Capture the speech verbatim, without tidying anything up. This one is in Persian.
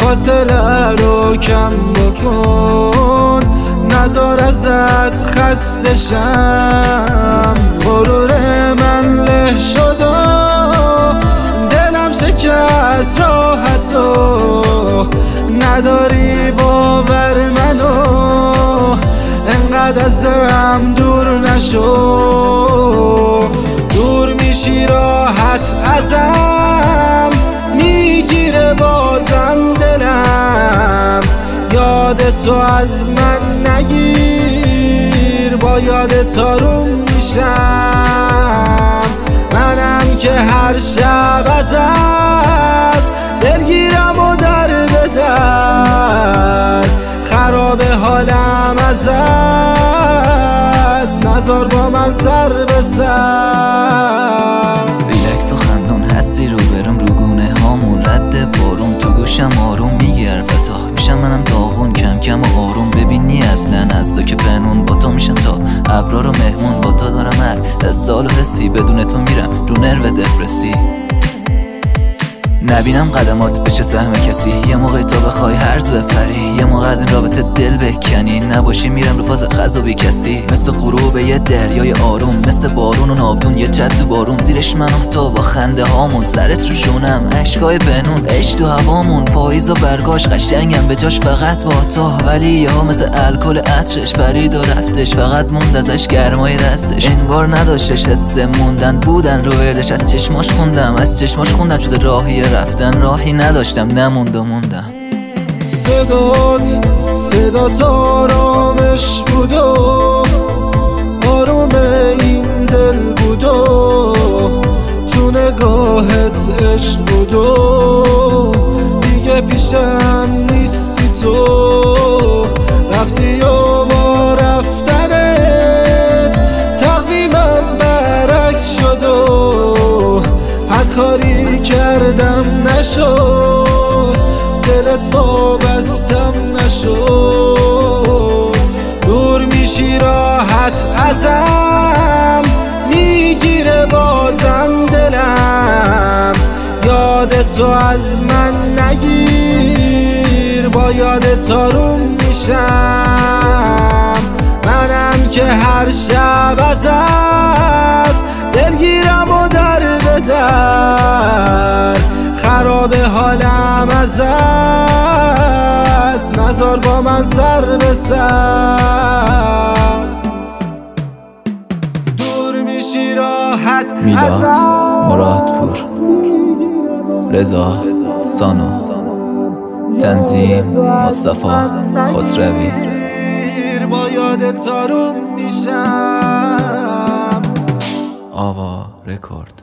فاصله رو کم بکن، نذار ازت خسته شم. غرور من له شد و دلم شکست راحت و نداری باور منو، انقدر ازم دور نشو. دور میشی راحت ازم، میگیره بازم دلم. یاد تو از من نگیر، با یادت آروم میشم. منم که هر شب ازت دلگیرم و در به در، خراب حالم ازت، نذار با من سر به سر. ریلکس و خندون هستی رو برم رو گونه هامون، رد بارون تو گوشم آروم میگی حرفتا، میشم منم داغون کم کم و آروم. ببینی اصلا از تو که پنون، با تو میشم تا ابرار و مهمون. با تو دارم هر سال و حسی، بدون تو میرم رو نرو دپرسی. نبینم قدمات بشه سهم کسی، یه موقع تو بخوای هرز بپری، یه موقع از این رابطه دل بکنی. نباشی میرم رو فاز خزا بی کسی، مثل غروب یه دریای آروم، مثل بارون و ناودون یه چت تو بارون. زیرش من و تو با خنده هامون، سرت رو شونم عشقای بنون. عشق تو هوامون پاییز و برگاش، قشنگم به جاش فقط با تو. ولی یه ها مثل الکل عطرش پرید و رفتش، فقط موند ازش گرمای دستش. انگار نداشتش حس موندن، بودن رو وردش. از چشماش خوندم از چشماش خوندم شده راهی رفتن، راهی نداشتم نموند و موندم. صدات صدات آرامش بود و آروم این دل بود و تو نگاهت عشق بود و دیگه پیشم نیستی تو. رفتی و با رفتنت تقویمم برعکس شد و هر کاری کردم نشد، دلت وابستم نشد. دور میشی راحت ازم، میگیره بازم دلم. یاد تو از من نگیر، با یادت آروم میشم. منم که هر شب ازت دلگیرم و در به در، خراب حالم ازت، نذار با من سر به سر. دور میشی راحت. میلاد مرادپور، رضا سانو، تنظیم مصطفی خسروی. با یادت آروم میشم. آوا رکورد.